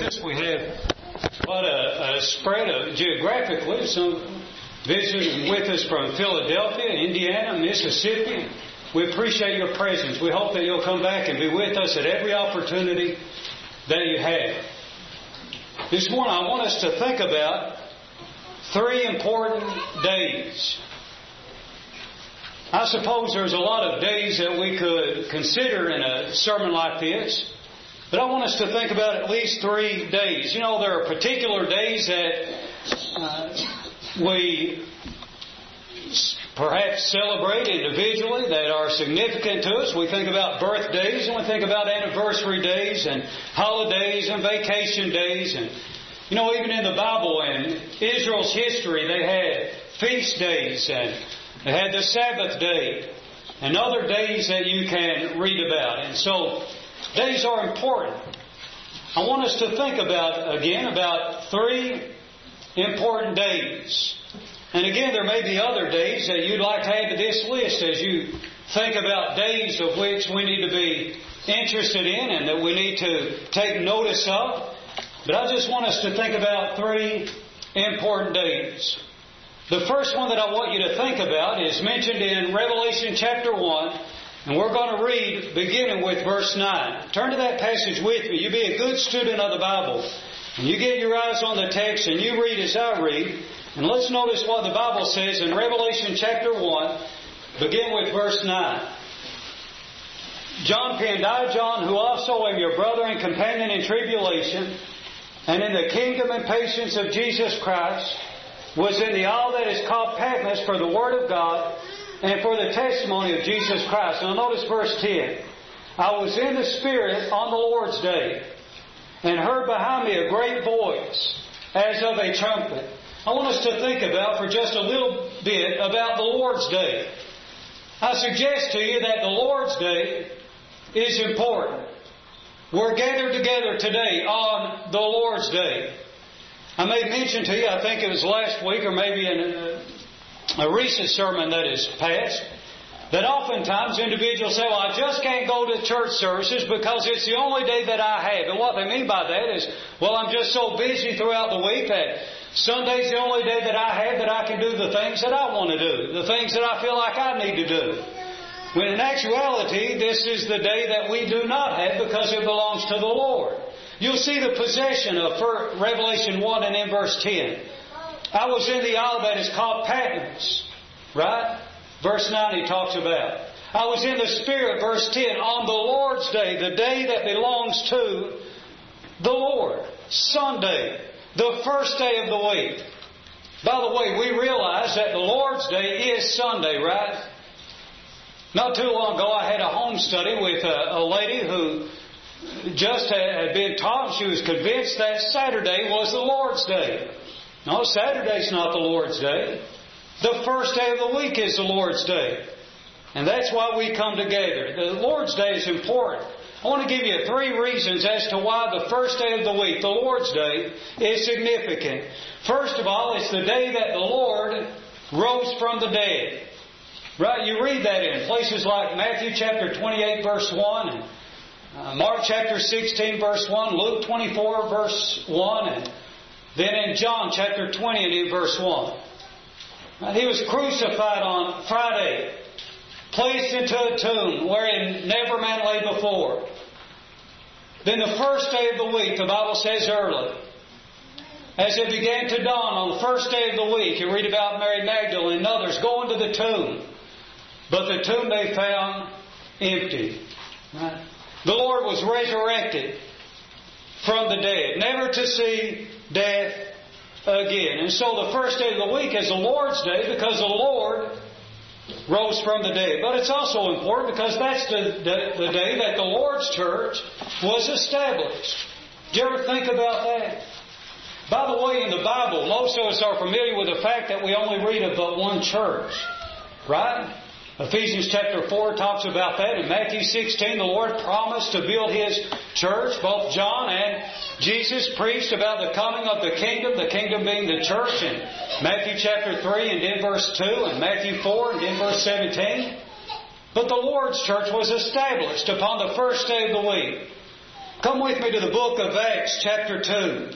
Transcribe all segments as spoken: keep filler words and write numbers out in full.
We have quite a, a spread of geographically, some visiting with us from Philadelphia, Indiana, Mississippi. We appreciate your presence. We hope that you'll come back and be with us at every opportunity that you have. This morning I want us to think about three important days. I suppose there's a lot of days that we could consider in a sermon like this. But I want us to think about at least three days. You know, there are particular days that uh, we perhaps celebrate individually that are significant to us. We think about birthdays and we think about anniversary days and holidays and vacation days. And, you know, even in the Bible and Israel's history, they had feast days and they had the Sabbath day and other days that you can read about. And so days are important. I want us to think about, again, about three important days. And again, there may be other days that you'd like to add to this list as you think about days of which we need to be interested in and that we need to take notice of. But I just want us to think about three important days. The first one that I want you to think about is mentioned in Revelation chapter one. And we're going to read beginning with verse nine. Turn to that passage with me. You be a good student of the Bible. And you get your eyes on the text and you read as I read. And let's notice what the Bible says in Revelation chapter one. Begin with verse nine. John penned, I, John, who also am your brother and companion in tribulation, and in the kingdom and patience of Jesus Christ, was in the isle that is called Patmos for the word of God, and for the testimony of Jesus Christ. Now notice verse ten. I was in the Spirit on the Lord's day, and heard behind me a great voice, as of a trumpet. I want us to think about for just a little bit about the Lord's Day. I suggest to you that the Lord's Day is important. We're gathered together today on the Lord's Day. I made mention to you, I think it was last week or maybe in a a recent sermon that is passed, that oftentimes individuals say, well, I just can't go to church services because it's the only day that I have. And what they mean by that is, well, I'm just so busy throughout the week that Sunday's the only day that I have that I can do the things that I want to do, the things that I feel like I need to do. When in actuality, this is the day that we do not have because it belongs to the Lord. You'll see the possession of Revelation one and in verse ten. I was in the isle that is called Patmos. Right? Verse nine he talks about. I was in the Spirit, verse ten, on the Lord's day, the day that belongs to the Lord. Sunday, the first day of the week. By the way, we realize that the Lord's day is Sunday, right? Not too long ago I had a home study with a, a lady who just had been taught, she was convinced that Saturday was the Lord's day. No, Saturday's not the Lord's Day. The first day of the week is the Lord's Day. And that's why we come together. The Lord's Day is important. I want to give you three reasons as to why the first day of the week, the Lord's Day, is significant. First of all, it's the day that the Lord rose from the dead. Right? You read that in places like Matthew chapter twenty-eight verse one, and uh, Mark chapter sixteen verse one, Luke twenty-four verse one, and then in John chapter twenty and in verse one. He was crucified on Friday, placed into a tomb wherein never man lay before. Then the first day of the week, the Bible says early, as it began to dawn on the first day of the week, you read about Mary Magdalene and others going to the tomb. But the tomb they found empty. Right? The Lord was resurrected from the dead, never to see death again. And so the first day of the week is the Lord's Day because the Lord rose from the dead. But it's also important because that's the, the, the day that the Lord's church was established. Did you ever think about that? By the way, in the Bible, most of us are familiar with the fact that we only read of but one church. Right? Ephesians chapter four talks about that. In Matthew sixteen, the Lord promised to build His church. Both John and Jesus preached about the coming of the kingdom, the kingdom being the church, in Matthew chapter three and in verse two, and Matthew four and in verse seventeen. But the Lord's church was established upon the first day of the week. Come with me to the book of Acts chapter two.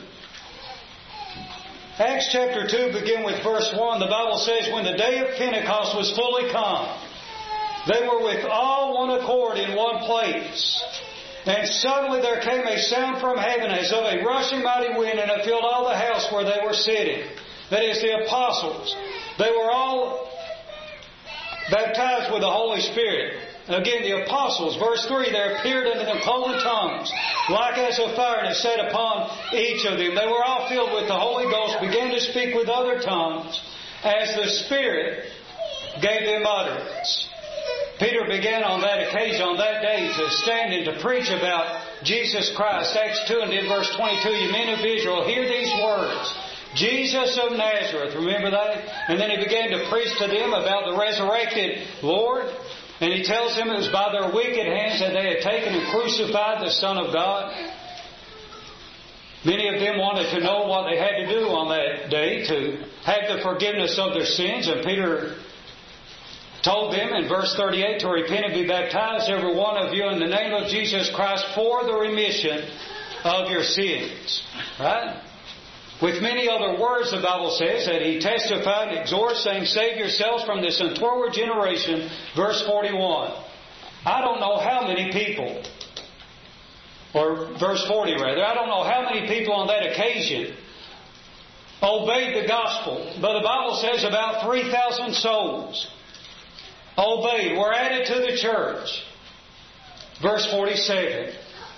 Acts chapter two, begin with verse one. The Bible says, when the day of Pentecost was fully come, they were with all one accord in one place. And suddenly there came a sound from heaven as of a rushing mighty wind, and it filled all the house where they were sitting. That is, the apostles. They were all baptized with the Holy Spirit. Again, the apostles, verse three, there appeared unto them cloven tongues, like as of fire, and it sat upon each of them. They were all filled with the Holy Ghost, began to speak with other tongues, as the Spirit gave them utterance. Peter began on that occasion, on that day, to stand and to preach about Jesus Christ. Acts two and in verse twenty-two, you men of Israel, hear these words. Jesus of Nazareth, remember that? And then he began to preach to them about the resurrected Lord. And he tells them it was by their wicked hands that they had taken and crucified the Son of God. Many of them wanted to know what they had to do on that day to have the forgiveness of their sins. And Peter told them in verse thirty-eight to repent and be baptized, every one of you, in the name of Jesus Christ for the remission of your sins. Right? With many other words, the Bible says that he testified and exhorted, saying, save yourselves from this untoward generation. Verse forty-one. I don't know how many people, or verse forty rather, I don't know how many people on that occasion obeyed the gospel. But the Bible says about three thousand souls obeyed, were added to the church. Verse forty-seven.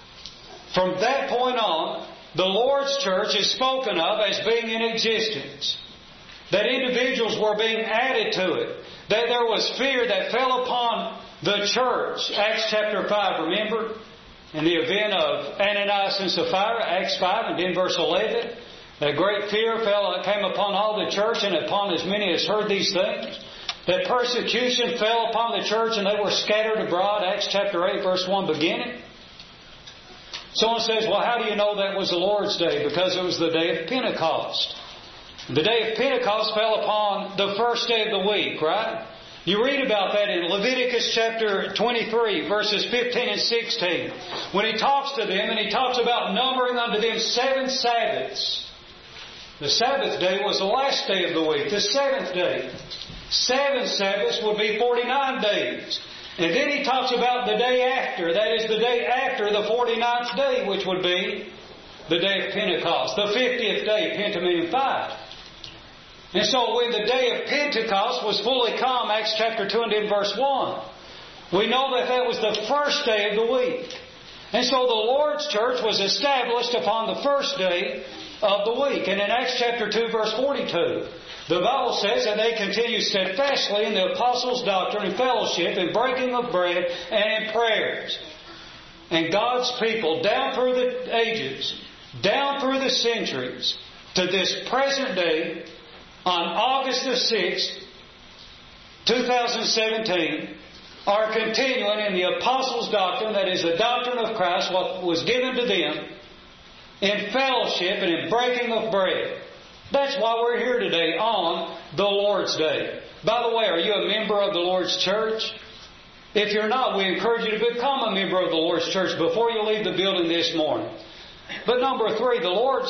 From that point on, the Lord's church is spoken of as being in existence. That individuals were being added to it. That there was fear that fell upon the church. Acts chapter five, remember? In the event of Ananias and Sapphira, Acts five and then verse eleven. That great fear fell, came upon all the church and upon as many as heard these things. That persecution fell upon the church and they were scattered abroad. Acts chapter eight, verse one beginning. Someone says, well, how do you know that was the Lord's Day? Because it was the day of Pentecost. The day of Pentecost fell upon the first day of the week, right? You read about that in Leviticus chapter twenty-three, verses fifteen and sixteen. When he talks to them, and he talks about numbering unto them seven Sabbaths. The Sabbath day was the last day of the week, the seventh day. Seven Sabbaths would be forty-nine days. And then he talks about the day after. That is the day after the forty-ninth day, which would be the day of Pentecost. The fiftieth day, Penta meaning five. And so when the day of Pentecost was fully come, Acts chapter two and in verse one, we know that that was the first day of the week. And so the Lord's church was established upon the first day of the week. And in Acts chapter two, verse forty-two, the Bible says that they continued steadfastly in the apostles' doctrine and fellowship and breaking of bread and in prayers. And God's people, down through the ages, down through the centuries, to this present day, on August the sixth, two thousand seventeen, are continuing in the apostles' doctrine, that is the doctrine of Christ, what was given to them, in fellowship and in breaking of bread. That's why we're here today on the Lord's Day. By the way, are you a member of the Lord's church? If you're not, we encourage you to become a member of the Lord's church before you leave the building this morning. But number three, the Lord's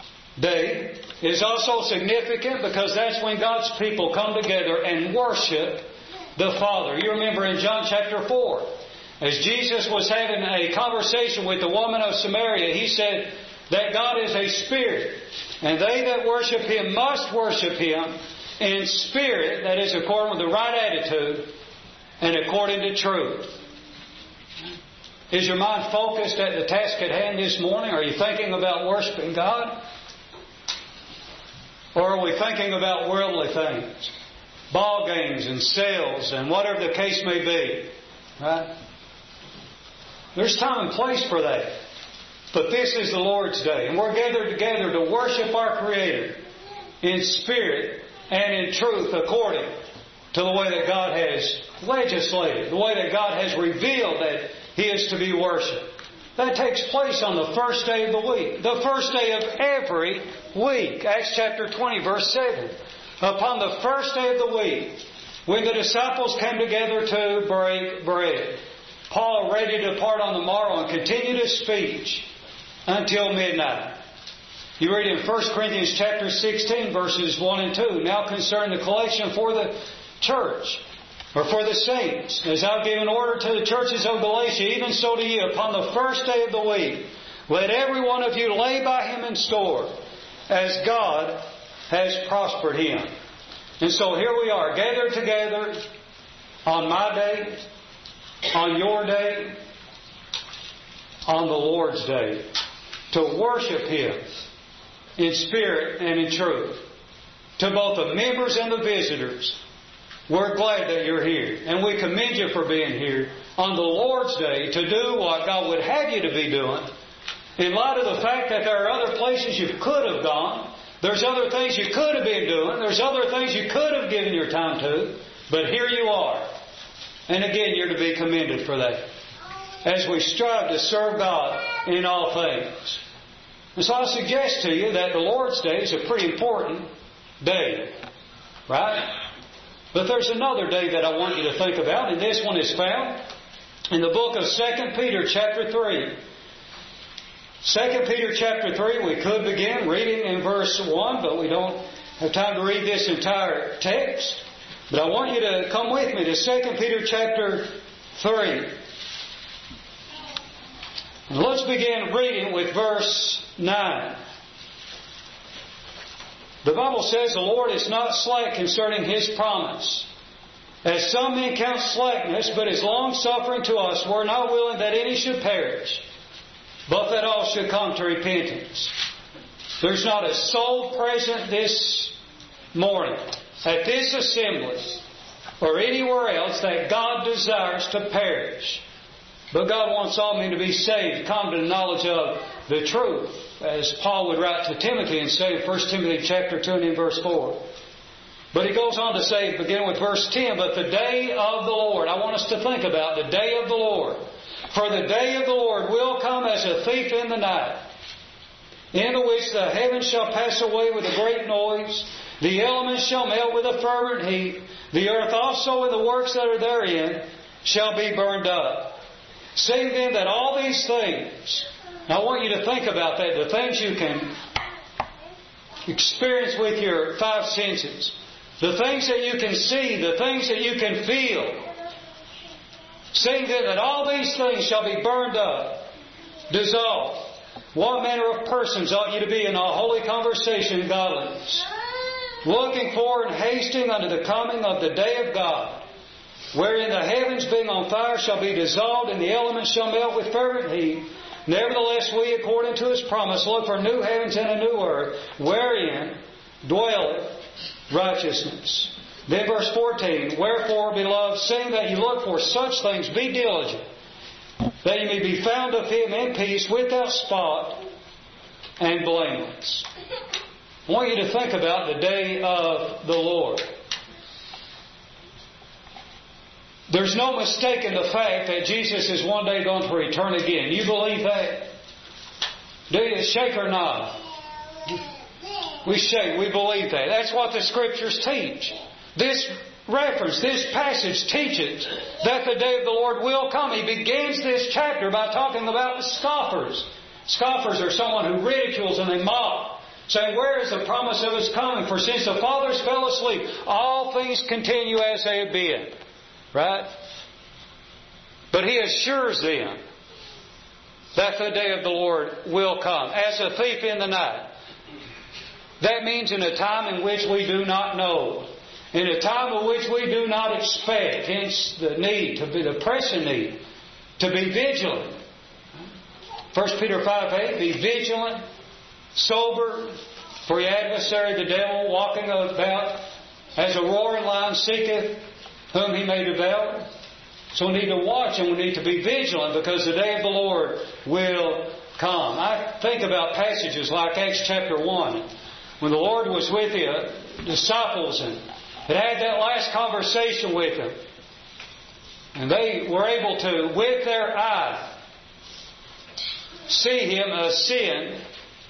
Day is also significant because that's when God's people come together and worship the Father. You remember in John chapter four, as Jesus was having a conversation with the woman of Samaria, He said that God is a spirit. And they that worship Him must worship Him in spirit, that is, according with the right attitude and according to truth. Is your mind focused at the task at hand this morning? Are you thinking about worshiping God? Or are we thinking about worldly things? Ball games and sales and whatever the case may be. Right? There's time and place for that. But this is the Lord's Day, and we're gathered together to worship our Creator in spirit and in truth according to the way that God has legislated, the way that God has revealed that He is to be worshipped. That takes place on the first day of the week, the first day of every week. Acts chapter twenty, verse seven. Upon the first day of the week, when the disciples came together to break bread. Paul ready to depart on the morrow and continued his speech until midnight. You read in First Corinthians chapter sixteen, verses one and two. Now concerning the collection for the church, or for the saints, as I've given order to the churches of Galatia, even so to you, upon the first day of the week, let every one of you lay by him in store, as God has prospered him. And so here we are, gathered together on my day, on your day, on the Lord's day, to worship Him in spirit and in truth. To both the members and the visitors, we're glad that you're here. And we commend you for being here on the Lord's day to do what God would have you to be doing. In light of the fact that there are other places you could have gone, there's other things you could have been doing, there's other things you could have given your time to, but here you are. And again, you're to be commended for that, as we strive to serve God in all things. And so I suggest to you that the Lord's Day is a pretty important day, right? But there's another day that I want you to think about, and this one is found in the book of Second Peter chapter three. Second Peter chapter three, we could begin reading in verse one, but we don't have time to read this entire text. But I want you to come with me to Second Peter chapter three. And let's begin reading with verse nine. The Bible says, the Lord is not slack concerning His promise, as some men count slackness, but is long-suffering to us. We're not willing that any should perish, but that all should come to repentance. There's not a soul present this morning at this assembly or anywhere else that God desires to perish. But God wants all men to be saved, come to the knowledge of the truth, as Paul would write to Timothy and say in First Timothy chapter two and in verse four. But he goes on to say, beginning with verse ten, but the day of the Lord, I want us to think about the day of the Lord. For the day of the Lord will come as a thief in the night, in which the heavens shall pass away with a great noise, the elements shall melt with a fervent heat, the earth also and the works that are therein shall be burned up. Seeing then that all these things, I want you to think about that, the things you can experience with your five senses, the things that you can see, the things that you can feel. Seeing then that all these things shall be burned up, dissolved, what manner of persons ought you to be in all holy conversation and godliness, looking for and hasting unto the coming of the day of God, wherein the heavens being on fire shall be dissolved, and the elements shall melt with fervent heat. Nevertheless, we, according to His promise, look for new heavens and a new earth, wherein dwelleth righteousness. Then verse fourteen, wherefore, beloved, seeing that you look for such things, be diligent, that you may be found of Him in peace, without spot and blameless. I want you to think about the day of the Lord. There's no mistake in the fact that Jesus is one day going to return again. You believe that? Do you shake or nod? We shake. We believe that. That's what the Scriptures teach. This reference, this passage teaches that the day of the Lord will come. He begins this chapter by talking about the scoffers. Scoffers are someone who ridicules and they mock, saying, where is the promise of His coming? For since the fathers fell asleep, all things continue as they have been. Right? But He assures them that the day of the Lord will come as a thief in the night. That means in a time in which we do not know, in a time in which we do not expect, hence the need, to be the pressing need, to be vigilant. First Peter five eight, be vigilant, sober, for your adversary the devil, walking about as a roaring lion, seeketh whom he may devour. So we need to watch and we need to be vigilant, because the day of the Lord will come. I think about passages like Acts chapter one, when the Lord was with the disciples and had had that last conversation with them. And they were able to, with their eye, see Him ascend,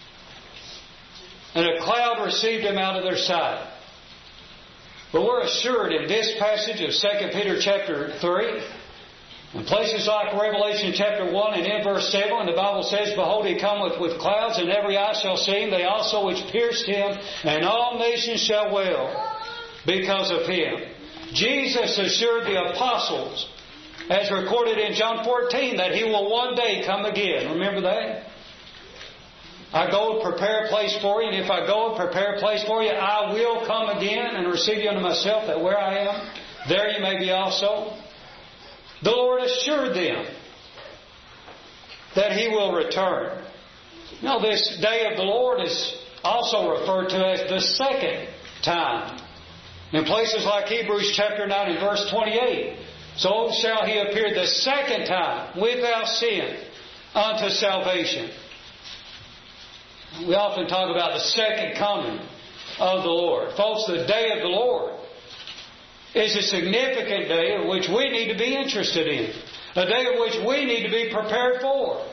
and a cloud received Him out of their sight. But we're assured in this passage of Second Peter chapter three In places like Revelation chapter one and in verse seven, when the Bible says, Behold, He cometh with clouds, and every eye shall see Him, they also which pierced Him, and all nations shall wail because of Him. Jesus assured the apostles, as recorded in John fourteen, that He will one day come again. Remember that? I go and prepare a place for you, and if I go and prepare a place for you, I will come again and receive you unto myself, that where I am, there you may be also. The Lord assured them that He will return. Now, this day of the Lord is also referred to as the second time. In places like Hebrews chapter nine and verse twenty-eight, so shall He appear the second time without sin unto salvation. We often talk about the second coming of the Lord. Folks, the day of the Lord is a significant day of which we need to be interested in. A day of which we need to be prepared for.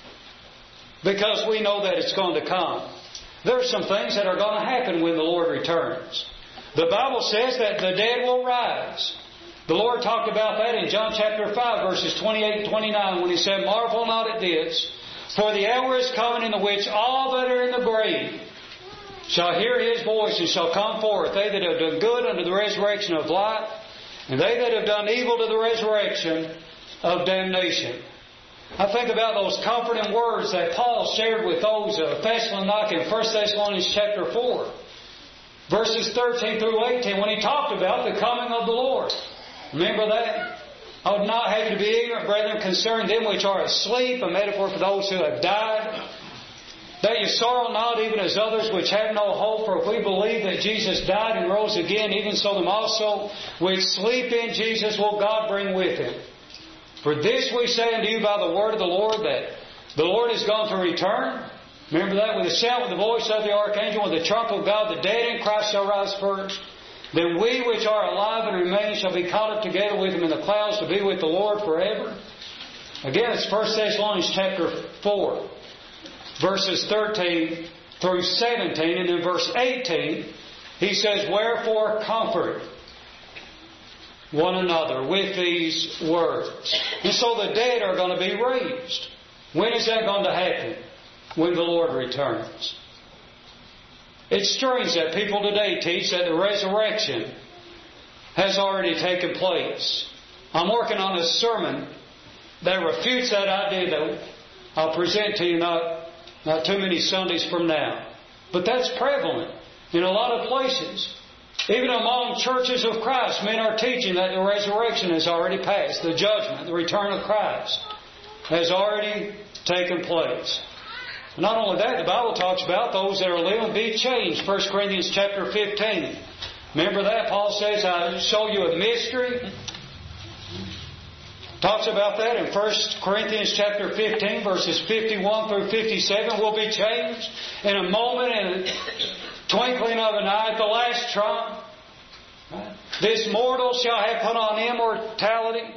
Because we know that it's going to come. There are some things that are going to happen when the Lord returns. The Bible says that the dead will rise. The Lord talked about that in John chapter five, verses twenty-eight and twenty-nine, when He said, Marvel not at this, for the hour is coming in the which all that are in the grave shall hear His voice and shall come forth, they that have done good unto the resurrection of life, and they that have done evil to the resurrection of damnation. I think about those comforting words that Paul shared with those of Thessalonica in First Thessalonians chapter four, verses thirteen through eighteen, when he talked about the coming of the Lord. Remember that? I would not have you to be ignorant, brethren, concerning them which are asleep, a metaphor for those who have died, that you sorrow not even as others which have no hope. For if we believe that Jesus died and rose again, even so them also which sleep in Jesus will God bring with Him. For this we say unto you by the word of the Lord, that the Lord is going to return. Remember that, with a shout, with the voice of the archangel, with the trump of God, the dead in Christ shall rise first. Then we which are alive and remain shall be caught up together with Him in the clouds to be with the Lord forever. Again, it's First Thessalonians chapter four, verses thirteen through seventeen. And in verse eighteen, he says, Wherefore comfort one another with these words. And so the dead are going to be raised. When is that going to happen? When the Lord returns. It's strange that people today teach that the resurrection has already taken place. I'm working on a sermon that refutes that idea that I'll present to you not, not too many Sundays from now. But that's prevalent in a lot of places. Even among churches of Christ, men are teaching that the resurrection has already passed. The judgment, the return of Christ has already taken place. Not only that, the Bible talks about those that are living be changed. First Corinthians chapter fifteen. Remember that? Paul says, I show you a mystery. Talks about that in First Corinthians chapter fifteen, verses fifty-one through fifty-seven. We'll be changed in a moment, in a twinkling of an eye, at the last trump. This mortal shall have put on immortality.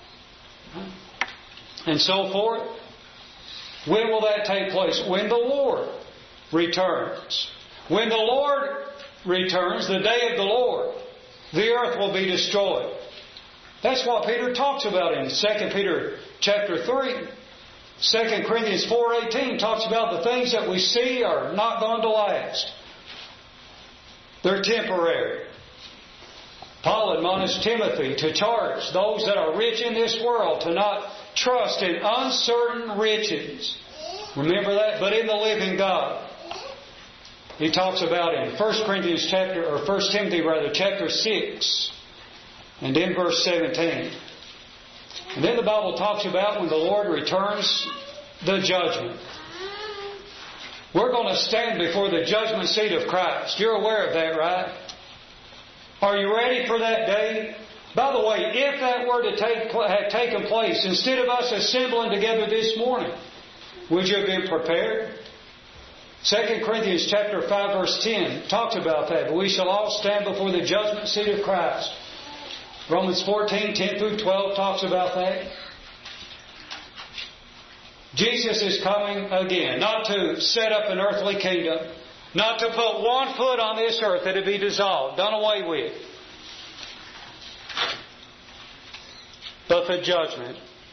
And so forth. When will that take place? When the Lord returns. When the Lord returns, the day of the Lord, the earth will be destroyed. That's what Peter talks about in Second Peter chapter three. Second Corinthians four eighteen talks about the things that we see are not going to last. They're temporary. Paul admonished Timothy to charge those that are rich in this world to not trust in uncertain riches. Remember that? But in the living God. He talks about in First Corinthians chapter, or First Timothy rather, chapter six, and in verse seventeen. And then the Bible talks about when the Lord returns, the judgment. We're going to stand before the judgment seat of Christ. You're aware of that, right? Are you ready for that day? By the way, if that were to take, have taken place, instead of us assembling together this morning, would you have been prepared? Second Corinthians chapter five, verse ten talks about that. We shall all stand before the judgment seat of Christ. Romans fourteen, ten through twelve talks about that. Jesus is coming again, not to set up an earthly kingdom, not to put one foot on this earth that it be dissolved, done away with, but the judgment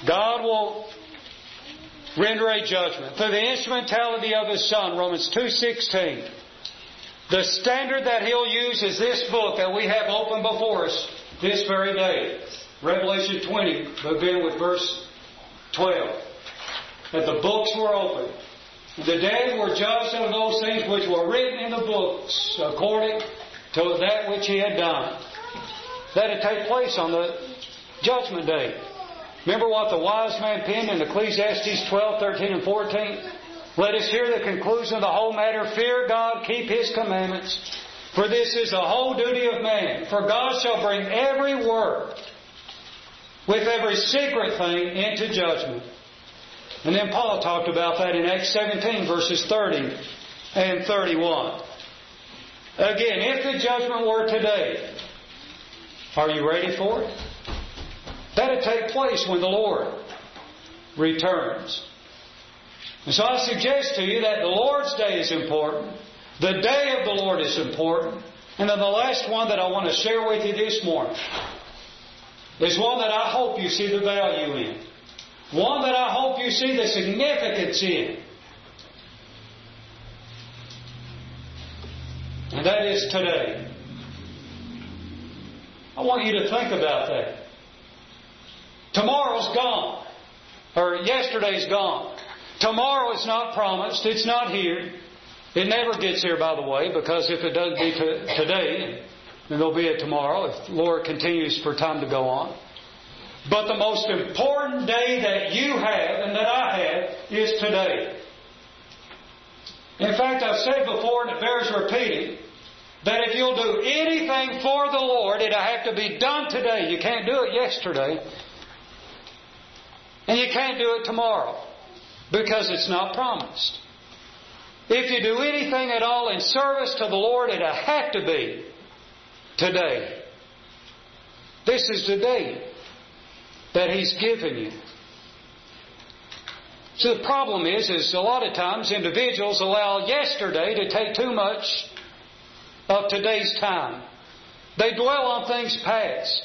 God will render a judgment through the instrumentality of His Son, Romans two sixteen. The standard that He'll use is this book that we have open before us this very day. Revelation twenty, begin with verse twelve. That the books were opened. The dead were judged of those things which were written in the books according to that which He had done. That had take place on the judgment day. Remember what the wise man penned in Ecclesiastes twelve, thirteen, and fourteen? Let us hear the conclusion of the whole matter. Fear God, keep His commandments, for this is the whole duty of man. For God shall bring every work with every secret thing into judgment. And then Paul talked about that in Acts seventeen, verses thirty and thirty-one. Again, if the judgment were today, are you ready for it? That'll take place when the Lord returns. And so I suggest to you that the Lord's Day is important. The day of the Lord is important. And then the last one that I want to share with you this morning is one that I hope you see the value in. One that I hope you see the significance in. And that is today. I want you to think about that. Tomorrow's gone. Or yesterday's gone. Tomorrow is not promised. It's not here. It never gets here, by the way, because if it doesn't be t- today, then there'll be a tomorrow if the Lord continues for time to go on. But the most important day that you have and that I have is today. In fact, I've said before, and it bears repeating, that if you'll do anything for the Lord, it'll have to be done today. You can't do it yesterday. And you can't do it tomorrow because it's not promised. If you do anything at all in service to the Lord, it'll have to be today. This is the day that He's given you. So the problem is, is a lot of times individuals allow yesterday to take too much of today's time. They dwell on things past.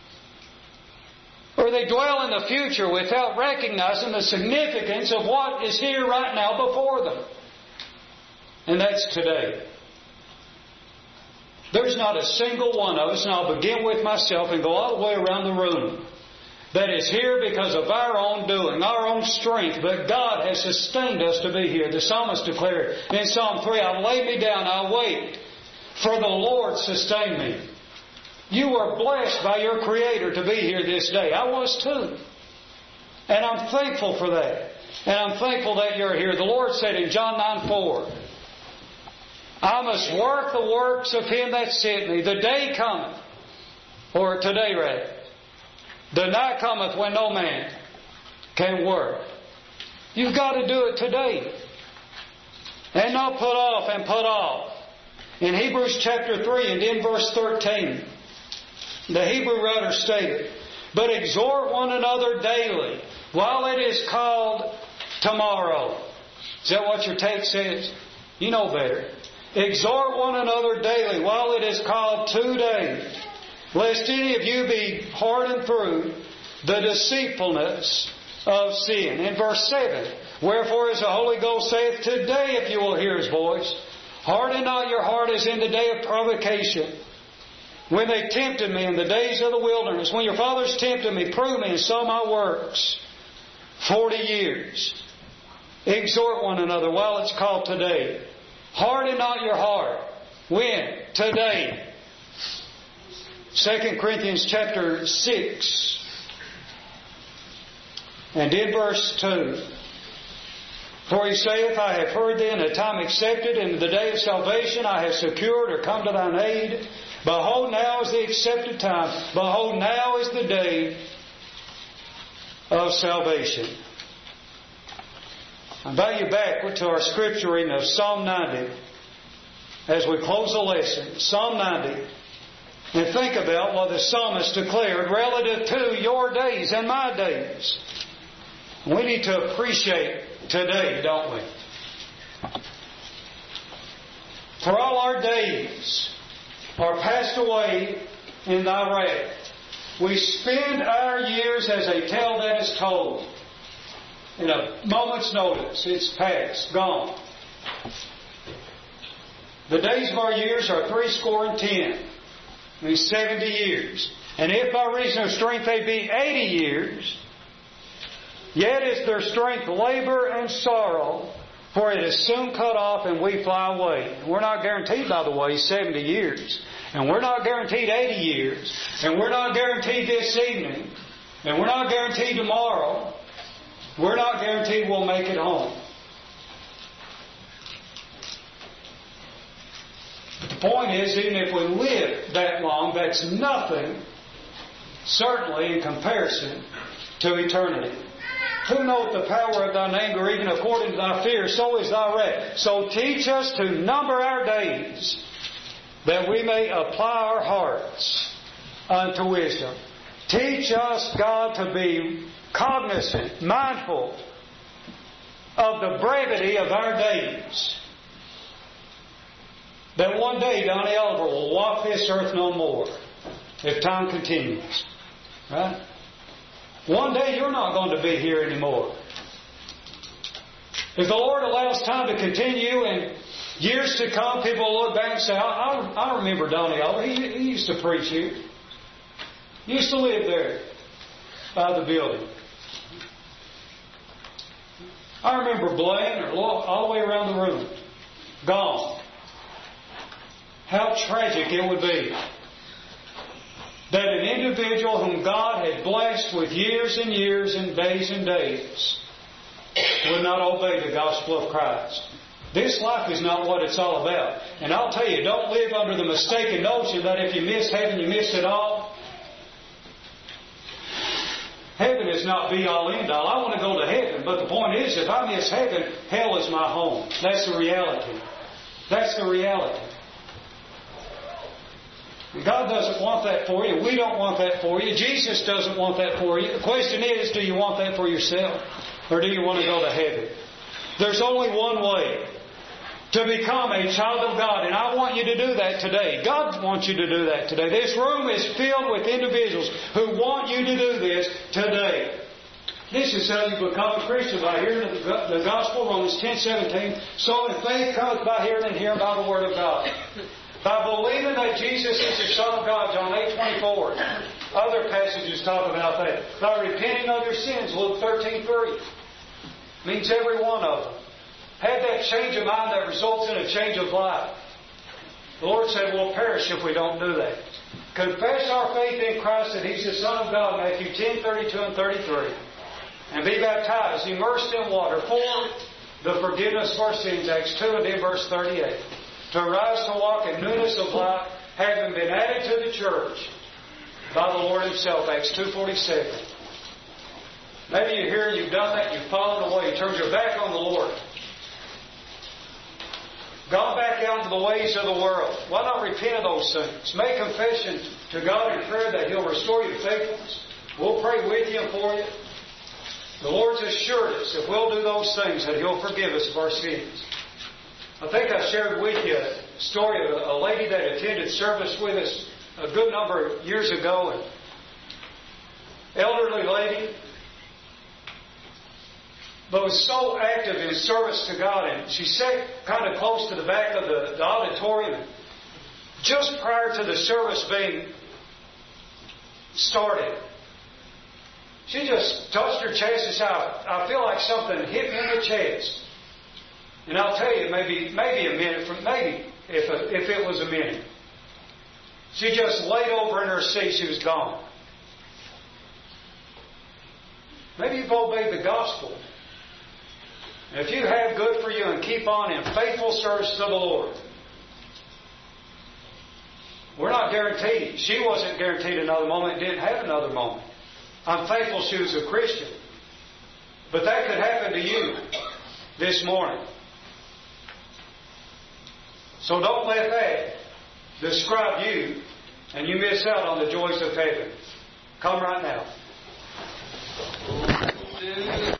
Or they dwell in the future without recognizing the significance of what is here right now before them. And that's today. There's not a single one of us, and I'll begin with myself and go all the way around the room, that is here because of our own doing, our own strength, but God has sustained us to be here. The psalmist declared in Psalm three, I lay me down, I wait, for the Lord sustain me. You are blessed by your Creator to be here this day. I was too. And I'm thankful for that. And I'm thankful that you're here. The Lord said in John nine four, I must work the works of Him that sent me. The day cometh, or today rather, the night cometh when no man can work. You've got to do it today. And not put off and put off. In Hebrews chapter three and in verse thirteen, the Hebrew writer stated, but exhort one another daily, while it is called tomorrow. Is that what your text says? You know better. Exhort one another daily, while it is called today, lest any of you be hardened through the deceitfulness of sin. In verse seven, wherefore as the Holy Ghost saith, today if you will hear His voice, harden not your heart as in the day of provocation, when they tempted me in the days of the wilderness, when your fathers tempted me, proved me, and saw my works forty years. Exhort one another while it's called today. Harden not your heart. When? Today. Second Corinthians chapter six and in verse two. For He saith, I have heard thee in a time accepted, and in the day of salvation I have secured or come to thine aid. Behold, now is the accepted time. Behold, now is the day of salvation. I invite you back to our scripture reading of Psalm ninety as we close the lesson. Psalm ninety. And think about what the psalmist declared relative to your days and my days. We need to appreciate today, don't we? For all our days are passed away in thy wrath. We spend our years as a tale that is told. In a moment's notice, it's past, gone. The days of our years are threescore and ten. I mean, seventy years. And if by reason of strength they be eighty years, yet is their strength labor and sorrow, for it is soon cut off and we fly away. We're not guaranteed, by the way, seventy years. And we're not guaranteed eighty years. And we're not guaranteed this evening. And we're not guaranteed tomorrow. We're not guaranteed we'll make it home. But the point is, even if we live that long, that's nothing, certainly in comparison to eternity. Who knoweth the power of thine anger, even according to thy fear, so is thy wrath. So teach us to number our days, that we may apply our hearts unto wisdom. Teach us, God, to be cognizant, mindful of the brevity of our days. That one day Donnie Oliver will walk this earth no more, if time continues. Right? One day you're not going to be here anymore. If the Lord allows time to continue and years to come, people will look back and say, I, I, I remember Donnie Oliver. He, he used to preach here. He used to live there by the building. I remember Blaine all the way around the room. Gone. How tragic it would be that an individual whom God had blessed with years and years and days and days would not obey the gospel of Christ. This life is not what it's all about. And I'll tell you, don't live under the mistaken notion that if you miss heaven, you miss it all. Heaven is not be all end all. I want to go to heaven, but the point is, if I miss heaven, hell is my home. That's the reality. That's the reality. God doesn't want that for you. We don't want that for you. Jesus doesn't want that for you. The question is, do you want that for yourself? Or do you want to go to heaven? There's only one way to become a child of God. And I want you to do that today. God wants you to do that today. This room is filled with individuals who want you to do this today. This is how you become a Christian, by hearing the gospel, Romans ten seventeen. So in faith cometh by hearing, and hearing by the word of God. By believing that Jesus is the Son of God, John eight twenty-four. Other passages talk about that. By repenting of your sins, Luke thirteen three. Means every one of them. Have that change of mind that results in a change of life. The Lord said we'll perish if we don't do that. Confess our faith in Christ that He's the Son of God, Matthew ten thirty-two and thirty-three. And be baptized, immersed in water for the forgiveness of our sins, Acts two and then verse thirty-eight. To arise to walk in newness of life, having been added to the church by the Lord Himself, Acts two forty-seven. Maybe you're here, you've done that, you've fallen away, you turned your back on the Lord. Gone back out into the ways of the world. Why not repent of those things? Make confession to God in prayer that He'll restore your faithfulness. We'll pray with you and for you. The Lord's assured us if we'll do those things that He'll forgive us of our sins. I think I shared with you a story of a lady that attended service with us a good number of years ago. An elderly lady, but was so active in service to God. And she sat kind of close to the back of the, the auditorium. And just prior to the service being started, she just touched her chest and said, I feel like something hit me in the chest. And I'll tell you, maybe maybe a minute, from maybe if a, if it was a minute. She just laid over in her seat. She was gone. Maybe you've obeyed the gospel. And if you have, good for you, and keep on in faithful service to the Lord. We're not guaranteed. She wasn't guaranteed another moment. Didn't have another moment. I'm thankful she was a Christian. But that could happen to you this morning. So don't let that describe you and you miss out on the joys of heaven. Come right now.